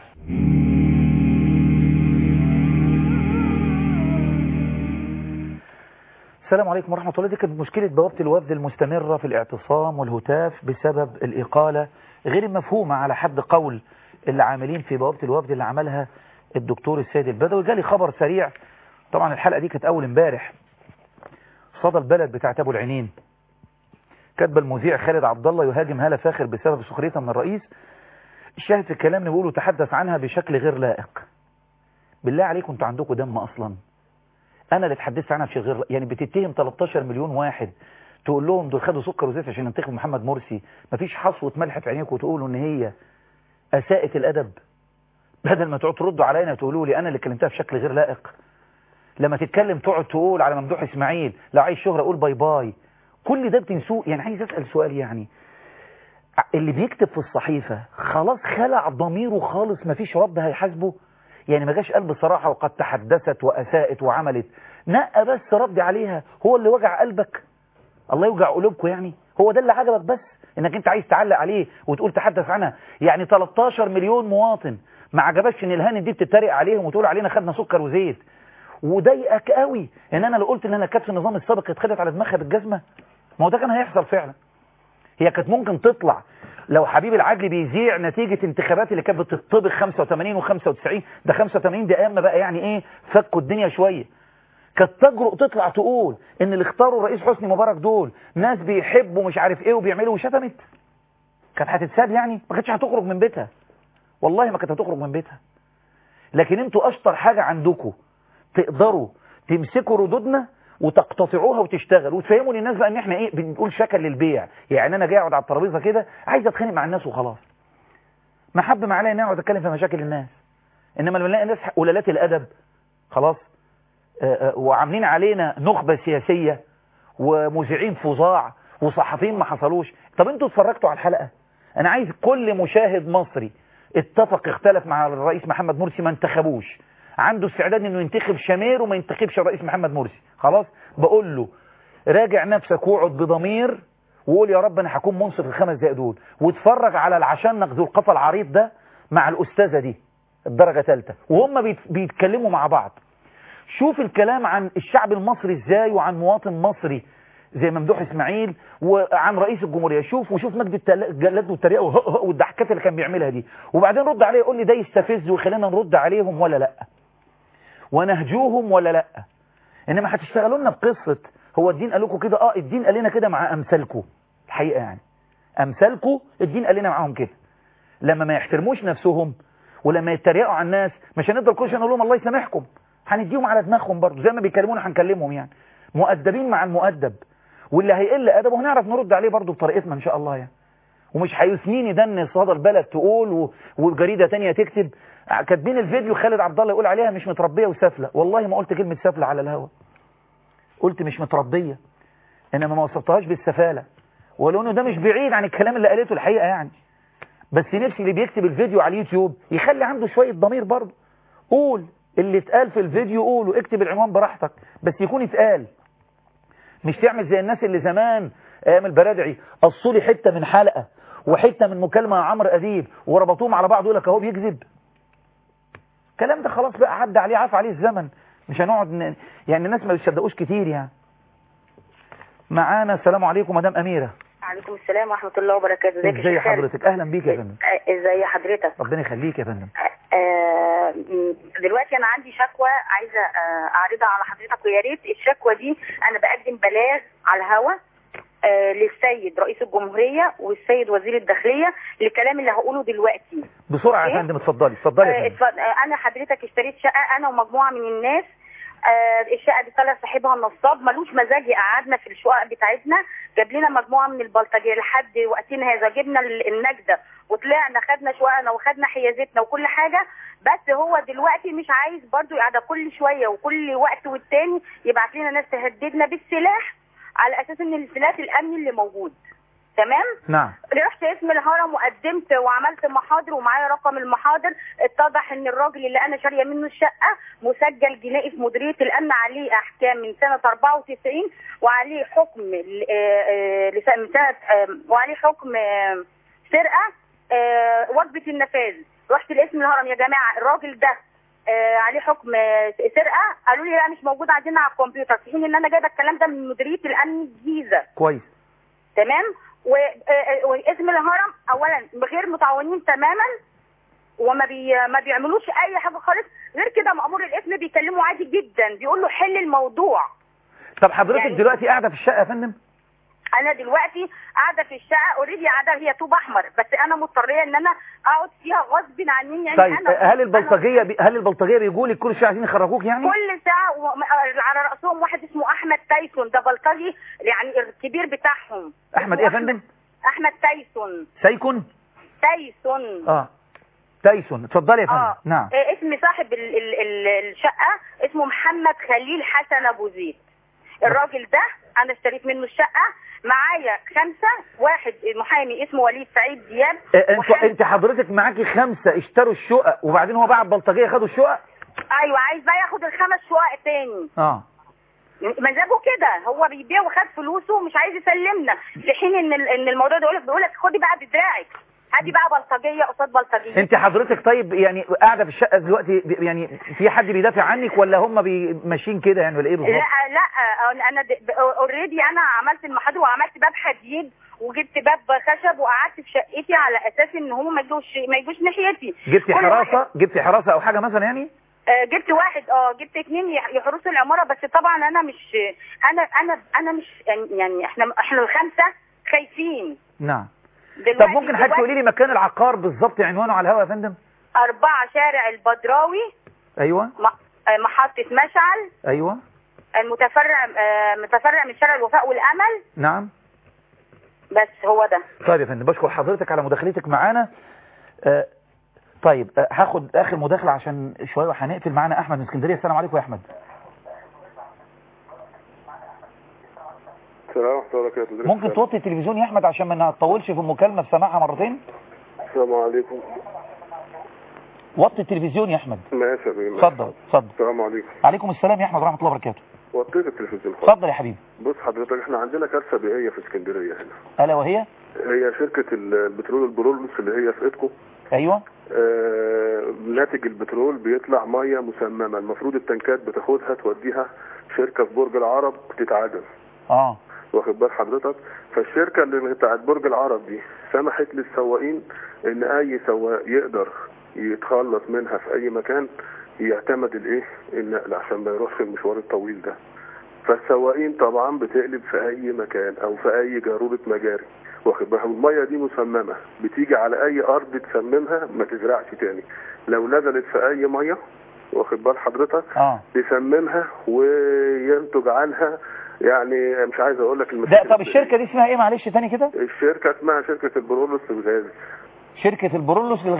السلام عليكم ورحمة الله. دي كانت مشكلة بوابة الوفد المستمرة في الاعتصام والهتاف بسبب الإقالة غير المفهومة على حد قول العاملين في بوابة الوفد اللي عملها الدكتور السيد البدوي. جالي خبر سريع، طبعا الحلقة دي كانت أول امبارح، صدى البلد بتاعت أبو العينين، كاتب المذيع خالد عبد الله يهاجم هالة فاخر بسبب سخريتها من الرئيس. الشاهد في الكلام اللي بيقوله تحدث عنها بشكل غير لائق. بالله عليكم انتوا عندكم دم أصلا؟ انا اللي اتحدثت عنها بشيء غير يعني بتتهم تلتاشر مليون واحد، تقول لهم دول خدوا سكر وزيت عشان ينتخبوا محمد مرسي، مفيش حصوة ملح في عينيكم وتقولوا ان هي اساءت الادب، بدل ما تقعدوا تردوا علينا وتقولوا لي انا اللي كلمتها بشكل غير لائق. لما تتكلم تقعد تقول على ممدوح اسماعيل لو عايز شهرة قول باي باي. كل ده بتنسوه. يعني عايز اسال سؤال، يعني اللي بيكتب في الصحيفة خلاص خلع ضميره خالص، مفيش رب هيحاسبه؟ يعني ما جاش قال بصراحة وقد تحدثت وأساءت وعملت، نقى بس رد عليها، هو اللي وجع قلبك؟ الله يوجع قلوبكم. يعني هو ده اللي عجبك بس انك انت عايز تعلق عليه وتقول تحدث عنها؟ يعني تلتاشر مليون مواطن ما عجبكش ان الهاني دي بتتريق عليهم وتقول علينا خدنا سكر وزيت، وضايقك قوي ان انا لو قلت ان انا كانت في النظام السابق اتخدت على دماغها بالجزمة؟ ما هو ده كان هيحصل فعلا. هي كانت ممكن تطلع لو حبيب العدل بيذيع نتيجة انتخابات اللي كانت بتطبق خمسة وتمانين وخمسة وتسعين، ده خمسة وتمانين ده ايام بقى يعني ايه فكوا الدنيا شوية، كانت تجرؤ تطلع تقول ان اللي اختاروا الرئيس حسني مبارك دول ناس بيحبوا مش عارف ايه وبيعملوا، وشتمت. كانت هتتساب يعني؟ ما كانتش هتخرج من بيتها، والله ما كانت هتخرج من بيتها. لكن انتوا اشطر حاجة عندكم تقدروا تمسكوا ردودنا وتقتطعوها وتشتغل وتفهموا للناس بقى ان احنا ايه بنقول شكل للبيع. يعني انا جاي اقعد على الترابيزه كده عايز اتخانق مع الناس وخلاص، محب ما عليا ان اقعد اتكلم في مشاكل الناس. انما لما نلاقي ناس قلالات الادب خلاص آآ آآ وعاملين علينا نخبه سياسيه ومذيعين فظاع وصحفيين ما حصلوش. طب انتوا اتفرجتوا على الحلقه؟ انا عايز كل مشاهد مصري اتفق اختلف مع الرئيس محمد مرسي ما انتخبوش، عنده استعداد انه ينتخب شمير وما ينتخبش الرئيس محمد مرسي، خلاص بقول له راجع نفسك واقعد بضمير وقول يا رب انا هكون منصف الخمس دقايق دول، واتفرج على العشان ذو القفا العريض ده مع الاستاذه دي الدرجه ثالثه وهم بيتكلموا مع بعض. شوف الكلام عن الشعب المصري ازاي وعن مواطن مصري زي ممدوح اسماعيل وعن رئيس الجمهوريه، شوف وشوف مجد الجلاد والتريقه والضحكات اللي كان بيعملها دي، وبعدين رد عليه يقول لي ده يستفز وخلينا نرد عليهم ولا لا ونهجوهم ولا لا. انما هتشتغلوا لنا بقصه هو الدين قال لكم كده، اه الدين قال لنا كده مع امثالكم، الحقيقه يعني امثالكم الدين قال لنا معاهم كده. لما ما يحترموش نفسهم ولما يتريقوا على الناس مش هنقدر كل شويه نقول لهم الله يسامحكم، هنديهم على دماغهم برضه زي ما بيكلمونا هنكلمهم. يعني مؤدبين مع المؤدب، واللي هيقل ادبه هنعرف نرد عليه برضه بطريقتنا ان شاء الله يعني. ومش هيثنيني ده ان صدى البلد تقول و... وجريده ثانيه تكتب كاتبين الفيديو خالد عبد الله يقول عليها مش متربيه وسافله. والله ما قلت كلمه سافله على الهوا، قلت مش متربية، انما ما وصفتهاش بالسفالة، ولو انه ده مش بعيد عن الكلام اللي قالته الحقيقة يعني. بس نفسي اللي بيكتب الفيديو على اليوتيوب يخلي عنده شوية ضمير برضه. قول اللي اتقال في الفيديو، قوله، اكتب العنوان براحتك، بس يكون اتقال. مش تعمل زي الناس اللي زمان ايام البرادعي قصوا لي حتة من حلقة وحتة من مكالمة مع عمرو اديب وربطوهم على بعض، يقول لك اهو بيكذب. الكلام ده خلاص بقى عدى عليه، عفى عليه الزمن، مش هنقعد ن... يعني الناس ما بيصدقوش كتير يعني. معانا السلام عليكم مدام أميرة. وعليكم السلام ورحمة الله وبركاته. ازيك ازي حضرتك؟ اهلا بيك يا فندم. ازي حضرتك؟ ربنا يخليك يا فندم. آه دلوقتي انا عندي شكوى عايزه آه اعرضها على حضرتك، ويا ريت الشكوى دي انا بقدم بلاغ على الهوا آه للسيد رئيس الجمهورية والسيد وزير الداخلية للكلام اللي هقوله دلوقتي. بسرعة يا فندم اتفضلي اتفضلي يا فندم. آه انا حضرتك اشتريت شقة انا ومجموعة من الناس. آه الشقة دي طلع صاحبها النصاب ملوش مزاج يقعدنا في الشقق بتاعتنا، جاب لنا مجموعة من البلطجية. لحد وقتنا هذا جبنا النجدة وطلعنا خدنا شققنا وخدنا حيازتنا وكل حاجة، بس هو دلوقتي مش عايز برضو يقعد كل شوية وكل وقت والتاني يبعت لنا ناس تهددنا بالسلاح على اساس ان السلاح الامني اللي موجود. تمام؟ نعم. رحت اسم الهرم وقدمت وعملت محاضر ومعايا رقم المحاضر، اتضح ان الراجل اللي انا شاريه منه الشقه مسجل جنائي في مديريه الامن، عليه احكام من سنه أربعة وتسعين وعليه حكم من سنه وعليه حكم سرقه وجبه النفاذ. رحت لاسم الهرم، يا جماعه الراجل ده عليه حكم سرقه، قالوا لي لا مش موجود عندنا على الكمبيوتر، في حين ان انا جايبه الكلام ده من مديريه الامن الجيزه. كويس. تمام. واسم الهرم اولا غير متعاونين تماما وما بي ما بيعملوش اي حاجه خالص. غير كده مأمور الاسم بيكلمه عادي جدا، بيقول له حل الموضوع. طب حضرتك يعني دلوقتي قاعده في الشقه يا فندم؟ انا دلوقتي قاعده في الشقه اوريدي، قاعده هي طوب احمر، بس انا مضطريه ان انا اقعد فيها غصب عني يعني. طيب أنا هل البلطجيه بي... هل البلطجيه بيجوا لك كل شويه عايزين يخرجوك يعني؟ كل ساعه و... على راسهم واحد اسمه احمد تايسون، ده بلطجي يعني الكبير بتاعهم. احمد ايه يا فندم؟ احمد تايسون. سايكون؟ تايسون. اه تايسون. اتفضلي يا فندم. آه. نعم. إيه اسم صاحب ال ال ال الشقه اسمه محمد خليل حسن ابو زيد. الراجل ده انا اشتريت منه الشقه، معايا خمسه، واحد محامي اسمه وليد سعيد دياب. انت انت حضرتك معاكي خمسه اشتروا الشقق وبعدين هو باع البلطجيه خدوا الشقق؟ ايوه عايز بقى ياخد الخمس شقق تاني. اه مزاجه كده، هو بيبيع وخد فلوسه ومش عايز يسلمنا، في حين ان ان الموضوع ده يقول لك بيقول لك خدي بقى بدراعك، هاتي بقى بلطجيه قصاد بلطجيه. انت حضرتك طيب يعني قاعده في الشقه دلوقتي يعني في حد بيدافع عنك ولا هم ماشيين كده يعني ولا ايه بالظبط؟ لا لا انا اوريدي انا عملت المحاضره وعملت باب حديد وجبت باب خشب وقعدت في شقتي على اساس ان هم ما يجوش ما يجوش ناحيتي. جبتي حراسه جبتي حراسه او حاجه مثلا يعني؟ آه جبت واحد اه جبت اثنين يحرسوا العماره، بس طبعا انا مش انا انا انا مش يعني احنا احنا الخمسه خايفين. نعم. طب ممكن حضرتك تقولي لي مكان العقار بالظبط عنوانه على الهواء يا فندم؟ أربعة شارع البدراوي. ايوه. محطة مشعل. ايوه. المتفرع متفرع من شارع الوفاء والامل. نعم. بس هو ده. طيب يا فندم بشكر حضرتك على مداخلتك معانا. آه طيب آه هاخد اخر مداخله عشان شويه وهنقفل. معانا احمد من اسكندريه. السلام عليكم يا احمد. السلام عليكم. ممكن توطي التلفزيون يا احمد عشان ما نطولش في المكالمه بسماعها مرتين؟ السلام عليكم. وطي التلفزيون يا احمد. ماشي يا بيه. اتفضل اتفضل. السلام عليكم. عليكم السلام يا احمد ورحمه الله وبركاته. وطيت التلفزيون. اتفضل يا حبيبي. بص حضرتك احنا عندنا كارثه بيئيه في اسكندريه هنا. الا وهي؟ هي شركه البترول البرولوس اللي هي في ايدكو. ايوه. آه ناتج البترول بيطلع ميه مسممه، المفروض التنكات بتاخدها توديها شركه في برج العرب تتعدم. اه واخد بال حضرتك؟ فالشركه اللي بتاعت برج العرب دي سمحت للسواقين ان اي سواق يقدر يتخلص منها في اي مكان يعتمد الايه النقل عشان ما يروحش المشوار الطويل ده. فالسواقين طبعا بتقلب في اي مكان او في اي جاروره مجاري، واخد بالك؟ الميه دي مسممه بتيجي على اي ارض تسممها ما تزرعش تاني، لو نزلت في اي ميه واخد بال حضرتك اه تسممها وينتج عنها يعني مش عايز اقول لك المشاكل. طب الشركه دي اسمها ايه معلش تاني كده؟ الشركه اسمها شركه البرولوس للغاز. شركه البرولوس للغاز.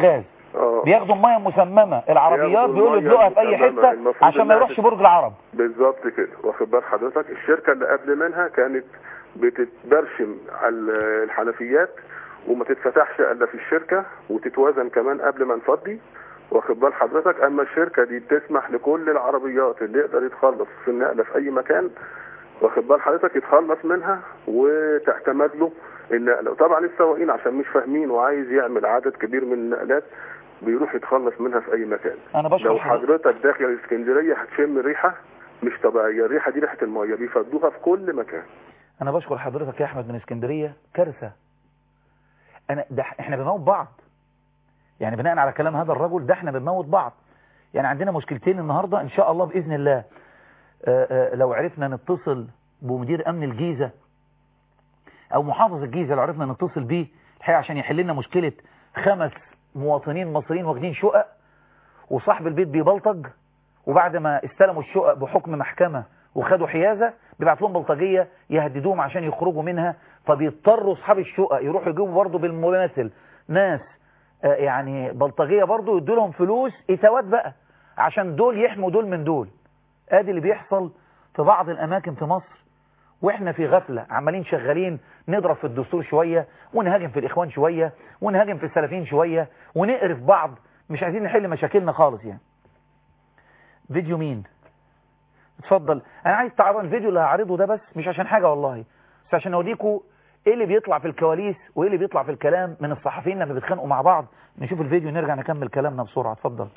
اه بياخدوا الميه مسممه العربيات بياخدوا بيقولوا المية يدلقها في اي المسممة. حته المفروض عشان ما إنها يروحش برج العرب. بالظبط كده، واخد بال حضرتك. الشركه اللي قبل منها كانت بتتبرشم على الحنفيات وما تتفتحش الا في الشركه وتتوازن كمان قبل ما نفضي، واخد بال حضرتك. اما الشركه دي بتسمح لكل العربيات اللي يقدر يتخلص في النقله في اي مكان، واخد بال حضرتك، يتخلص منها وتعتمد له النقله. وطبعا السواقين عشان مش فاهمين وعايز يعمل عدد كبير من النقلات بيروح يتخلص منها في اي مكان. انا بشكر لو حضرتك داخل الاسكندريه هتشم ريحه مش طبيعيه، الريحه دي ريحه الميه، بيفضوها في كل مكان. انا بشكر حضرتك يا احمد من اسكندريه. كارثه. انا ده احنا بنموت بعض، يعني بناء على كلام هذا الرجل ده احنا بنموت بعض. يعني عندنا مشكلتين النهارده ان شاء الله باذن الله. آآ آآ لو عرفنا نتصل بمدير امن الجيزه او محافظ الجيزه، لو عرفنا نتصل بيه الحقيقه عشان يحل لنا مشكله خمس مواطنين مصريين واخدين شقق وصاحب البيت بيبلطج، وبعد ما استلموا الشقق بحكم محكمه وخدوا حيازه بيبعت لهم بلطجيه يهددوهم عشان يخرجوا منها، فبيضطروا اصحاب الشقق يروحوا يجيبوا برضه بالمماثل ناس آه يعني بلطجيه برضه يدوا لهم فلوس اتوات بقى عشان دول يحموا دول من دول. ادي اللي بيحصل في بعض الاماكن في مصر، واحنا في غفله عمالين شغالين نضرب في الدستور شويه ونهاجم في الاخوان شويه ونهاجم في السلفيين شويه ونقرف بعض، مش عايزين نحل مشاكلنا خالص. يعني فيديو مين؟ اتفضل. انا عايز تعرض الفيديو اللي هعرضه ده بس مش عشان حاجه والله، بس عشان اوريكم ايه اللي بيطلع في الكواليس وايه اللي بيطلع في الكلام من الصحفيين لما بيتخانقوا مع بعض. نشوف الفيديو ونرجع نكمل كلامنا بسرعه. اتفضل.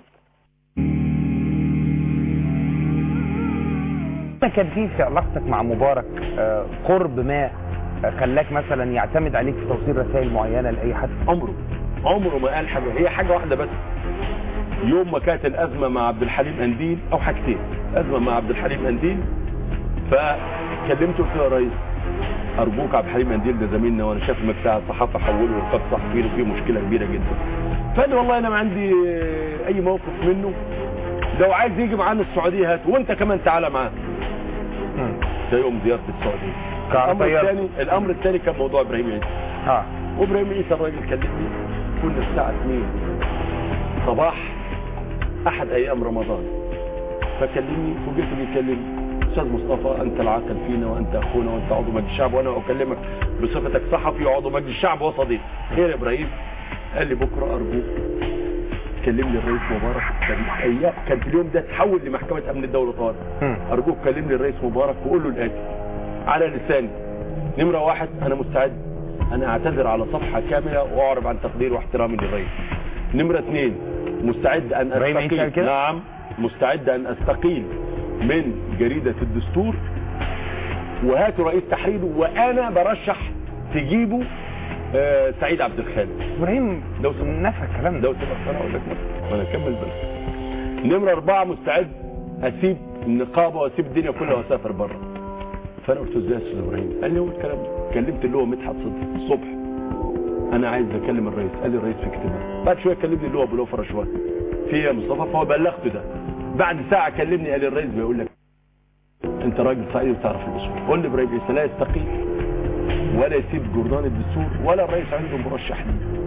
كان في في علاقتك مع مبارك قرب ما خلاك مثلا يعتمد عليك في توصيل رسائل معينه لاي حد؟ عمره عمره ما قال حاجه، هي حاجه واحده بس. يوم ما كانت الازمه مع عبد الحليم قنديل او حاجتين، ازمه مع عبد الحليم قنديل فكلمته قلت له يا ريس ارجوك عبد الحليم قنديل ده زميلنا وانا شايف انك بتاع الصحافه حوله لقاب صحفي وفيه مشكله كبيره جدا. فقال لي والله انا ما عندي اي موقف منه، لو عايز يجي معانا السعوديه هات وانت كمان تعالى معاه. ده يوم زياره السعوديه. الامر الثاني الامر الثاني كان موضوع ابراهيم عيسى. اه وابراهيم عيسى الراجل كلمني كنا الساعه اثنين صباح احد ايام رمضان، فكلمني وجيت بيكلمني استاذ مصطفى انت العاقل فينا وانت اخونا وانت عضو مجلس الشعب وانا اكلمك بصفتك صحفي وعضو مجلس الشعب وصديق. خير يا ابراهيم؟ قال لي بكره ارجوك كلمني الرئيس مبارك. كان كان في اليوم ده تحول لمحكمه امن الدوله طارق. ارجوك كلمني الرئيس مبارك وقول له الاتي على لساني. نمره واحد انا مستعد انا اعتذر على صفحه كامله واعرب عن تقديري واحترامي للرئيس. نمره اثنين مستعد ان استقيل، نعم مستعد ان استقيل من جريده الدستور وهاتوا رئيس تحريره وانا برشح تجيبوا آه سعيد عبد الخالق. ابراهيم لو نفى الكلام ده لو سمحت انا اقول لك وانا اكمل بس. نمره اربعه مستعد اسيب النقابه واسيب الدنيا كلها واسافر بره. فانا قلت ازاي يا استاذ ابراهيم؟ قال لي هو الكلام ده. كلمت اللي هو مدحت صدقي الصبح انا عايز اكلم الرئيس. قال لي الرئيس في اجتماع. بعد شويه كلمني اللي هو ابو لوفر شويه في يا مصطفى، فهو بلغته ده. بعد ساعه كلمني قال لي الرئيس بيقول لك انت راجل صعيدي وتعرف الاصول. قول لي ابراهيم عيسى لا يستقيل ولا يسيب جردان الدستور ولا الرئيس عنده مرشح ليه.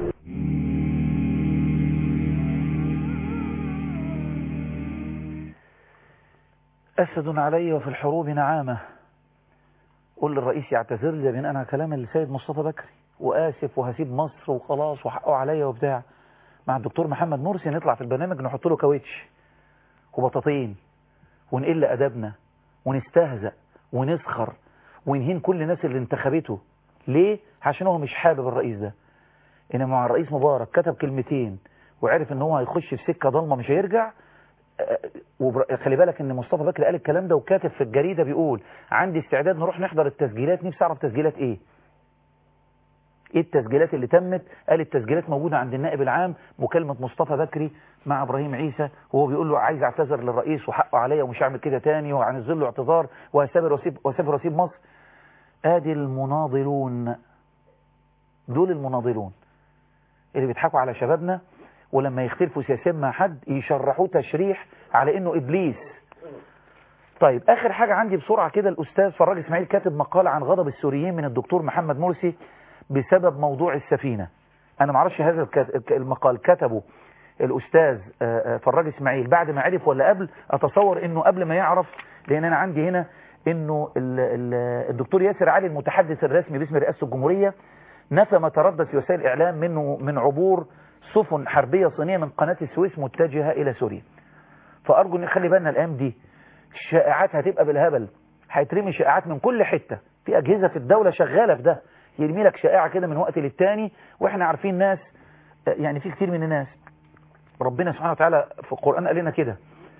أسد علي وفي الحروب نعامة. قول للرئيس يعتذر لي بناء على كلام السيد مصطفى بكري وآسف وهسيب مصر وخلاص وحقه عليا وبتاع. مع الدكتور محمد مرسي نطلع في البرنامج نحط له كاوتش وبطاطين ونقل أدبنا ونستهزأ ونسخر ونهين كل الناس اللي انتخبته. ليه؟ عشان هو مش حابب الرئيس ده. إنما مع الرئيس مبارك كتب كلمتين وعرف ان هو هيخش في سكة ضلمة مش هيرجع. وخلي بالك ان مصطفى بكري قال الكلام ده وكاتب في الجريدة بيقول عندي استعداد نروح نحضر التسجيلات. نفسي اعرف تسجيلات ايه ايه التسجيلات اللي تمت. قال التسجيلات موجودة عند النائب العام مكالمة مصطفى بكري مع ابراهيم عيسى وهو بيقول له عايز اعتذر للرئيس وحقه عليا ومش هعمل كده تاني وهنزل له اعتذار وهسافر واسيب واسافر واسيب مصر. ادي المناضلون، دول المناضلون اللي بيضحكوا على شبابنا ولما يختلفوا سياسيا مع حد يشرحوه تشريح على انه ابليس. طيب اخر حاجة عندي بسرعة كده، الاستاذ فراج اسماعيل كاتب مقالة عن غضب السوريين من الدكتور محمد مرسي بسبب موضوع السفينة. انا معرفش هذا المقال كتبه الأستاذ فراج إسماعيل بعد ما عرف ولا قبل؟ أتصور أنه قبل ما يعرف، لأن أنا عندي هنا أنه الدكتور ياسر علي المتحدث الرسمي باسم رئاسة الجمهورية نفى ما تردد في وسائل الإعلام منه من عبور سفن حربية صينية من قناة السويس متجهة إلى سوريا. فأرجو أن نخلي بالنا الأيام دي، الشائعات هتبقى بالهبل، هيترمي شائعات من كل حتة، في أجهزة في الدولة شغالة في ده، يرمي لك شائعة كده من وقت للتاني، وإحنا عارفين ناس، يعني في كتير من الناس ربنا سبحانه وتعالى في القرآن قال لنا كده،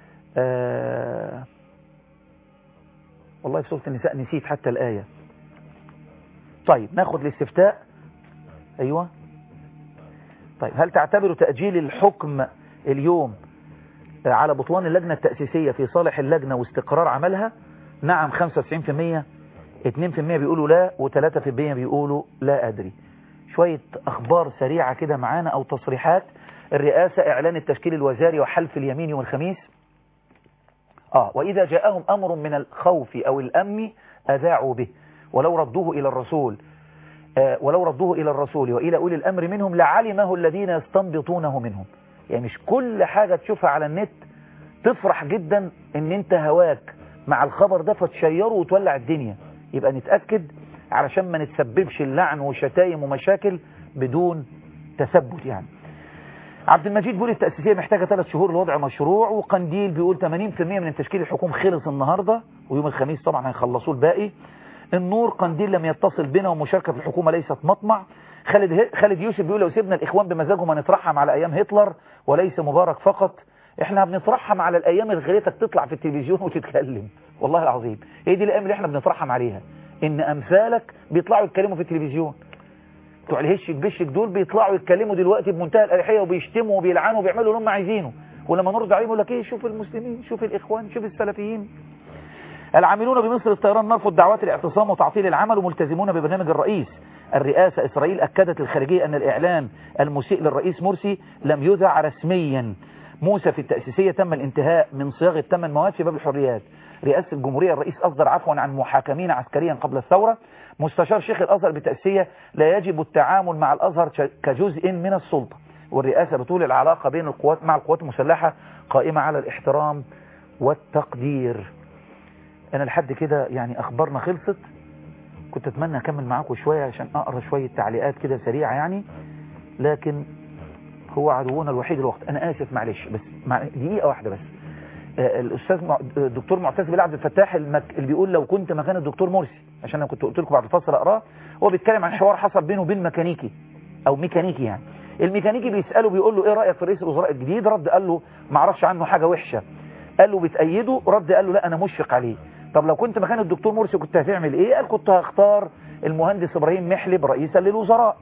آه والله في سورة النساء نسيت حتى الآية. طيب ناخد الاستفتاء. أيوة طيب، هل تعتبر تأجيل الحكم اليوم على بطلان اللجنة التأسيسية في صالح اللجنة واستقرار عملها؟ نعم خمسة وتسعين بالمئة، اثنين بالمئة بيقولوا لا، وثلاثة بالمئة بيقولوا لا أدري. شوية أخبار سريعة كده معانا أو تصريحات. الرئاسة إعلان التشكيل الوزاري وحلف اليمين يوم الخميس. آه وإذا جاءهم أمر من الخوف أو الأمن أذاعوا به ولو ردوه إلى الرسول آه ولو ردوه إلى الرسول وإلى أولي الأمر منهم لعلمه الذين يستنبطونه منهم. يعني مش كل حاجة تشوفها على النت تفرح جدا إن أنت هواك مع الخبر ده فتشيره وتولع الدنيا. يبقى نتأكد علشان ما نتسببش اللعن وشتايم ومشاكل بدون تثبت. يعني عبد المجيد بيقول التأسيسية محتاجة ثلاث شهور لوضع مشروع. وقنديل بيقول ثمانين بالمئة من التشكيل الحكومي خلص النهاردة، ويوم الخميس طبعا هيخلصوا الباقي. النور قنديل لم يتصل بنا ومشاركة في الحكومة ليست مطمع. خالد خالد يوسف بيقول لو سيبنا الإخوان بمزاجهم هنترحم على أيام هتلر وليس مبارك فقط. احنا بنترحم على الأيام اللي خليتك تطلع في التلفزيون وتتكلم، والله العظيم هي دي الأيام اللي احنا بنترحم عليها، إن أمثالك بيطلعوا يتكلموا في التلفزيون. بتوع الهشك بشك دول بيطلعوا يتكلموا دلوقتي بمنتهى الأريحية وبيشتموا وبيلعنوا وبيعملوا اللي هم عايزينه، ولما نرد عليهم يقول لك ايه، شوف المسلمين، شوف الإخوان، شوف السلفيين. العاملون بمصر الطيران نرفض دعوات الاعتصام وتعطيل العمل وملتزمون ببرنامج الرئيس. الرئاسة إسرائيل أكدت الخارجية أن الإعلان المسيء للرئيس مرسي لم يذع رسميا. موسى في التأسيسية تم الانتهاء من صياغة ثمان مواد في باب الحريات. رئاسة الجمهورية الرئيس أصدر عفوا عن محاكمين عسكريا قبل الثورة. مستشار شيخ الأزهر بالتأسيسية لا يجب التعامل مع الأزهر كجزء من السلطة. والرئاسة بتقول العلاقة بين القوات مع القوات المسلحة قائمة على الاحترام والتقدير. أنا لحد كده يعني أخبارنا خلصت. كنت أتمنى أكمل معاكم شوية عشان أقرأ شوية تعليقات كده سريعة يعني، لكن هو عدونا الوحيد الوقت. أنا آسف معلش، بس مع دقيقة واحدة بس. آه الأستاذ مع... الدكتور معتز بن عبد الفتاح المك... اللي بيقول لو كنت مكان الدكتور مرسي، عشان أنا كنت قلت لكم بعد الفصل أقراه، هو بيتكلم عن حوار حصل بينه وبين ميكانيكي أو ميكانيكي يعني. الميكانيكي بيسأله بيقول له إيه رأيك في رئيس الوزراء الجديد؟ رد قال له ما اعرفش عنه حاجة وحشة. قال له بتأيده؟ رد قال له لا أنا مشفق عليه. طب لو كنت مكان الدكتور مرسي كنت هتعمل إيه؟ قال كنت هختار المهندس إبراهيم محلب رئيسا للوزراء.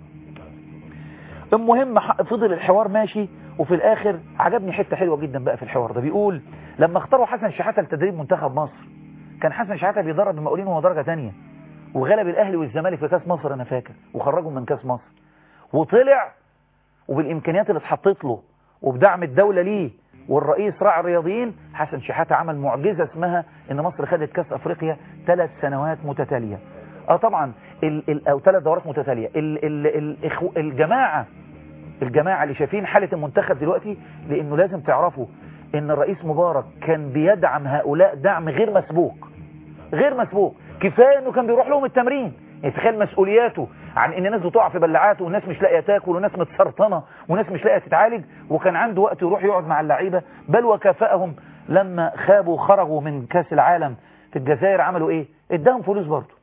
المهم فضل الحوار ماشي، وفي الآخر عجبني حتة حلوة جدا بقى في الحوار ده. بيقول لما اختاروا حسن شحاتة لتدريب منتخب مصر كان حسن شحاتة بيدرب المقاولين وهو درجة تانية، وغلب الأهلي والزمالك في كاس مصر أنا فاكر، وخرجهم من كاس مصر، وطلع وبالإمكانيات اللي اتحطت له وبدعم الدولة ليه والرئيس راعي الرياضيين، حسن شحاتة عمل معجزة اسمها ان مصر خدت كاس افريقيا ثلاث سنوات متتالية. اه طبعا ال ال او ثلاث دورات متتالية. ال ال ال الجماعة الجماعة اللي شايفين حالة المنتخب دلوقتي، لانه لازم تعرفوا ان الرئيس مبارك كان بيدعم هؤلاء دعم غير مسبوق غير مسبوق. كفاية انه كان بيروح لهم التمرين، يتخيل مسؤولياته عن ان ناس بتقع في بلعات وناس مش لاقيه تاكل وناس متسرطنه وناس مش لاقيه تتعالج، وكان عنده وقت يروح يقعد مع اللعيبه. بل وكافئهم لما خابوا خرجوا من كاس العالم في الجزائر عملوا ايه؟ اداهم فلوس برضه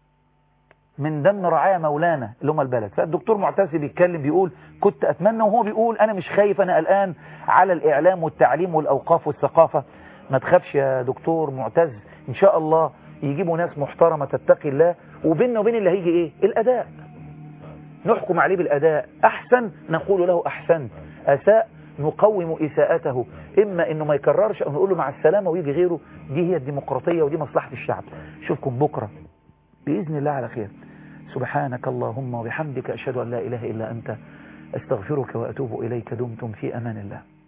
من ضمن رعايا مولانا اللي هم البلد. فالدكتور معتز بيتكلم بيقول كنت اتمنى، وهو بيقول انا مش خايف، انا قلقان على الاعلام والتعليم والاوقاف والثقافه. ما تخافش يا دكتور معتز، ان شاء الله يجيبوا ناس محترمه تتقي الله، وبيننا وبين اللي هيجي ايه؟ الاداء. نحكم عليه بالاداء، احسن نقول له احسنت، اساء نقوم اساءته، اما انه ما يكررش او نقول له مع السلامه ويجي غيره. دي هي الديمقراطيه ودي مصلحه الشعب. اشوفكم بكره باذن الله على خير. سبحانك اللهم وبحمدك اشهد ان لا اله الا انت استغفرك واتوب اليك. دمتم في امان الله.